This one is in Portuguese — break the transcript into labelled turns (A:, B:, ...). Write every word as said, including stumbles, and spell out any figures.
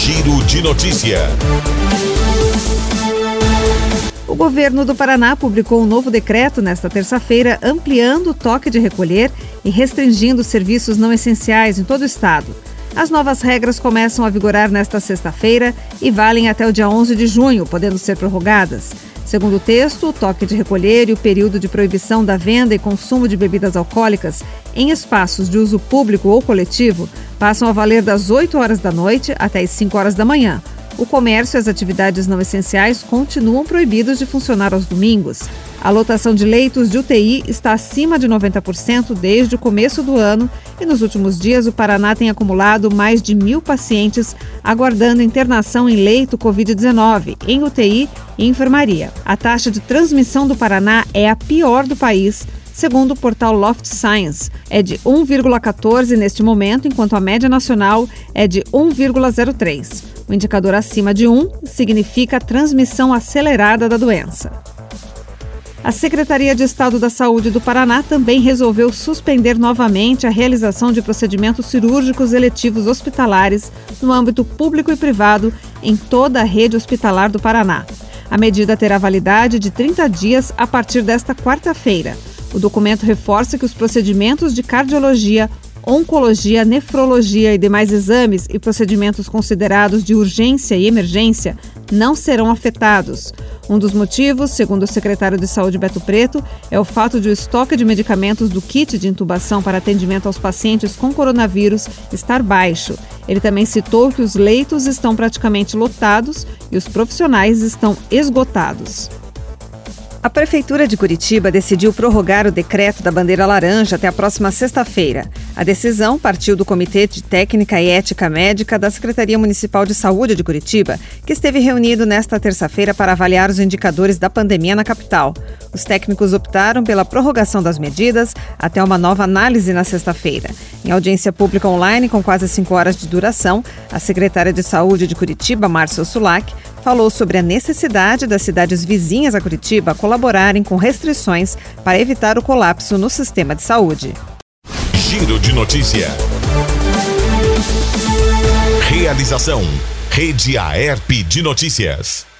A: Giro de Notícia.
B: O governo do Paraná publicou um novo decreto nesta terça-feira, ampliando o toque de recolher e restringindo serviços não essenciais em todo o estado. As novas regras começam a vigorar nesta sexta-feira e valem até o dia onze de junho, podendo ser prorrogadas. Segundo o texto, o toque de recolher e o período de proibição da venda e consumo de bebidas alcoólicas em espaços de uso público ou coletivo passam a valer das oito horas da noite até as cinco horas da manhã. O comércio e as atividades não essenciais continuam proibidos de funcionar aos domingos. A lotação de leitos de U T I está acima de noventa por cento desde o começo do ano e nos últimos dias o Paraná tem acumulado mais de mil pacientes aguardando internação em leito covid dezenove, em U T I e enfermaria. A taxa de transmissão do Paraná é a pior do país, segundo o portal Loft Science. É de um vírgula quatorze neste momento, enquanto a média nacional é de um vírgula zero três. O indicador acima de um significa transmissão acelerada da doença. A Secretaria de Estado da Saúde do Paraná também resolveu suspender novamente a realização de procedimentos cirúrgicos eletivos hospitalares no âmbito público e privado em toda a rede hospitalar do Paraná. A medida terá validade de trinta dias a partir desta quarta-feira. O documento reforça que os procedimentos de cardiologia, oncologia, nefrologia e demais exames e procedimentos considerados de urgência e emergência não serão afetados. Um dos motivos, segundo o secretário de Saúde Beto Preto, é o fato de o estoque de medicamentos do kit de intubação para atendimento aos pacientes com coronavírus estar baixo. Ele também citou que os leitos estão praticamente lotados e os profissionais estão esgotados. A Prefeitura de Curitiba decidiu prorrogar o decreto da bandeira laranja até a próxima sexta-feira. A decisão partiu do Comitê de Técnica e Ética Médica da Secretaria Municipal de Saúde de Curitiba, que esteve reunido nesta terça-feira para avaliar os indicadores da pandemia na capital. Os técnicos optaram pela prorrogação das medidas até uma nova análise na sexta-feira. Em audiência pública online com quase cinco horas de duração, a secretária de Saúde de Curitiba, Márcia Sulac, falou sobre a necessidade das cidades vizinhas a Curitiba colaborarem com restrições para evitar o colapso no sistema de saúde.
A: Giro de Notícia. Realização: Rede Aerp de Notícias.